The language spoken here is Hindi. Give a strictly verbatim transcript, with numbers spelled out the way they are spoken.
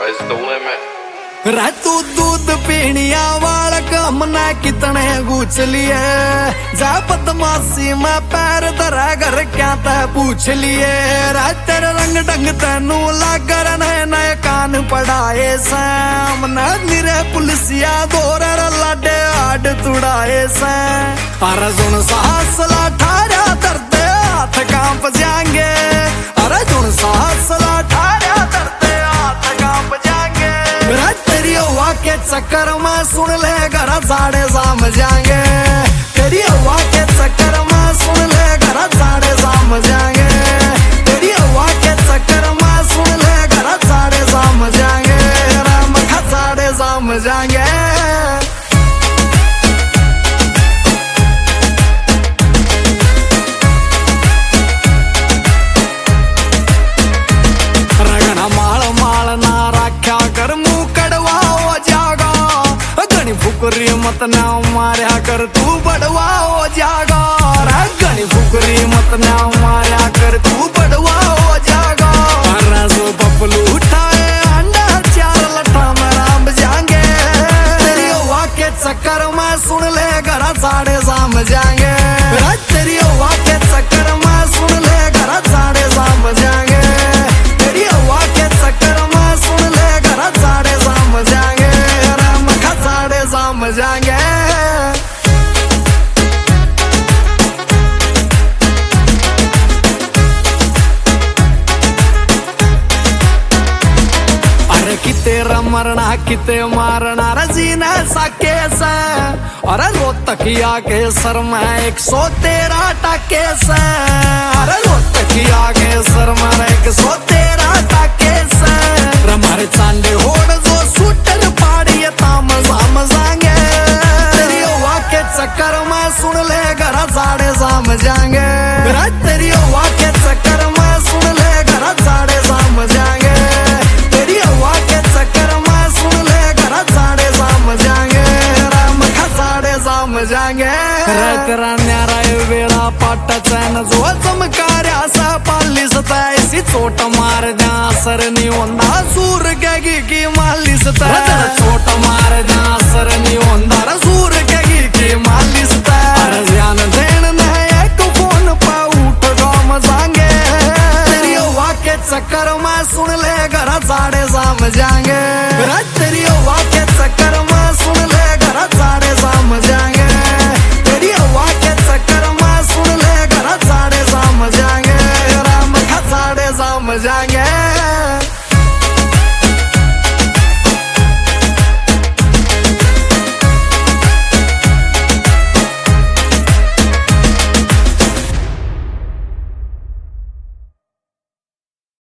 sky's the limit. तू दूध पीनिया वाल हमने कितने गुछ लिए जा बदमाशी में पैर धरा घर क्या तय पूछ लिए तेरे रंग ढंग तेनू लागर नए नए कान पढ़ाए सामने निरे पुलिसिया दौर लाडे आड तुड़ाए से अरे सुन सासला ठारा दर्दे हाथ कांप जाएंगे अरे सुन सासला ठारा दर्दे हाथ कांप जाएंगे तेरी हवा के चक्कर में सुन ले घर साढ़े शाम जाएंगे तेरी हवा के चक्कर में सुन ले घर साढ़े शाम जाएंगे तेरी हवा के चक्कर में सुन ले घर साढ़े शाम जाएंगे राम खा साढ़े शाम जाएंगे रगना माल माल ना रखा कर मुंह कड़वा हो जागा घनी फुकरी मत ना मारा कर तू बड़वा हो जागा घनी फुकरी मत ना मारा कर तू बड़वा हो जागा सो पपलू उठाए अंडा चार लट्ठा में राम जाएंगे तेरी हवा के चक्कर में सुन ले घर साढ़े शाम जाएंगे तेरी हवा के चक्कर में सुन ले घर साढ़े शाम जाएंगे तेरी हवा के चक्कर में सुन ले घर साढ़े शाम जाएंगे राम खा साढ़े शाम जाएंगे अरे किते मरना किते मारना रजीना साके से अरे रोतकिया के सर में एक सौ तेरह टाके से अरे रोतकिया के सर में एक सौ तेरह टाके से हमारे चांदे होड़ जो सूटर पाड़ी ताम जाम जाएंगे तेरी हवा के चक्कर में सुन ले घर साढ़े शाम जाएंगे तेरी हवा के चक्कर में सुन ले घर साढ़े शाम जाएंगे तेरी हवा के चक्कर में सुन ले घर साढ़े शाम जाएंगे राम खा साढ़े शाम जाएंगे तेरा न्यारा वेड़ा पाटा चैन जो चमकार्या सा पालिस ऐसी चोट मार जा सर नहीं होंदा सूर के की मालिस चोट मार जा सर नहीं होंदा सूर के की मालिस ध्यान देन एक फोन पे उठ गाम जाएंगे तेरी हवा के चक्कर में सुन ले घर साढ़े शाम जाएंगे तेरी हवा के चक्कर में सुन ले घर साढ़े शाम जाएंगे तेरी हवा के चक्कर में सुन ले घर साढ़े शाम जाएंगे राम खा साढ़े शाम जाएंगे।